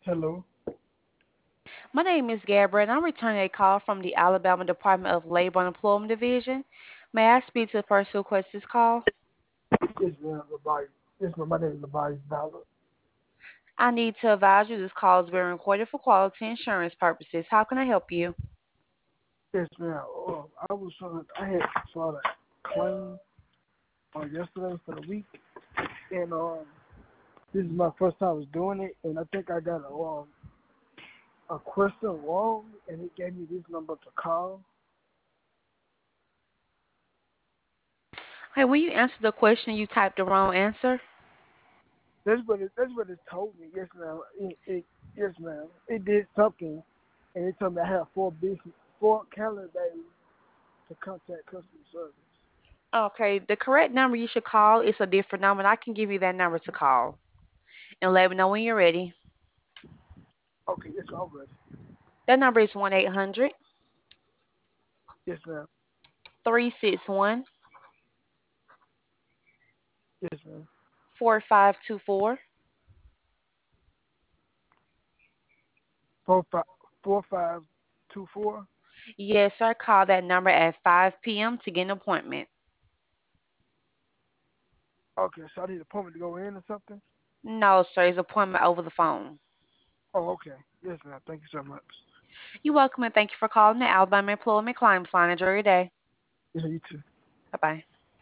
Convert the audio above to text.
Hello. My name is Gabrielle, and I'm returning a call from the Alabama Department of Labor and Employment Division. May I speak to the person who requested this call? Yes, ma'am. Labari. Yes, ma'am. My name is Labari Ballard. I need to advise you this call is being recorded for quality insurance purposes. How can I help you? Yes, ma'am. I had filed a claim yesterday for the week, and this is my first time I was doing it, and I think I got a question wrong, and it gave me this number to call. Hey, will you answer the question you typed the wrong answer? That's what it told me. Yes, ma'am. Yes, ma'am. It did something, and it told me I have 4 calendar days to contact customer service. Okay, the correct number you should call is a different number, and I can give you that number to call. And let me know when you're ready. Okay, yes, I'm ready. That number is 1-800 Yes, ma'am. 361 Yes, ma'am. 4524. 4524. Yes, sir. Call that number at 5 p.m. to get an appointment. Okay, so I need an appointment to go in or something? No, sir. It's appointment over the phone. Oh, okay. Yes, ma'am. Thank you so much. You're welcome and thank you for calling the Alabama Employment Claims Line. Enjoy your day. Yeah, you too. Bye bye.